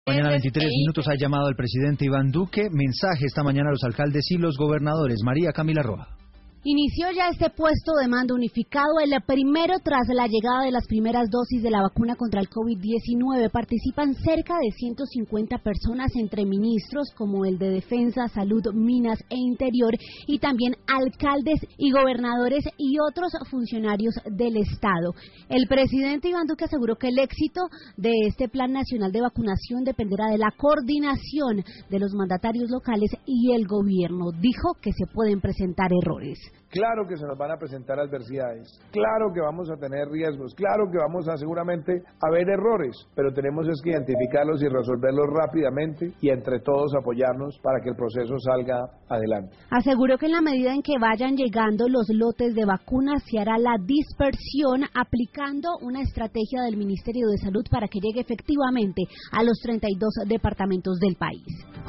Mañana 23 minutos ha llamado el presidente Iván Duque. Mensaje esta mañana a los alcaldes y los gobernadores. María Camila Roja. Inició ya este puesto de mando unificado, el primero tras la llegada de las primeras dosis de la vacuna contra el COVID-19. Participan cerca de 150 personas, entre ministros como el de Defensa, Salud, Minas e Interior, y también alcaldes y gobernadores y otros funcionarios del Estado. El presidente Iván Duque aseguró que el éxito de este Plan Nacional de Vacunación dependerá de la coordinación de los mandatarios locales y el gobierno. Dijo que se pueden presentar errores. Claro que se nos van a presentar adversidades, claro que vamos a tener riesgos, claro que vamos a seguramente haber errores, pero tenemos es que identificarlos y resolverlos rápidamente y entre todos apoyarnos para que el proceso salga adelante. Aseguró que en la medida en que vayan llegando los lotes de vacunas se hará la dispersión aplicando una estrategia del Ministerio de Salud para que llegue efectivamente a los 32 departamentos del país.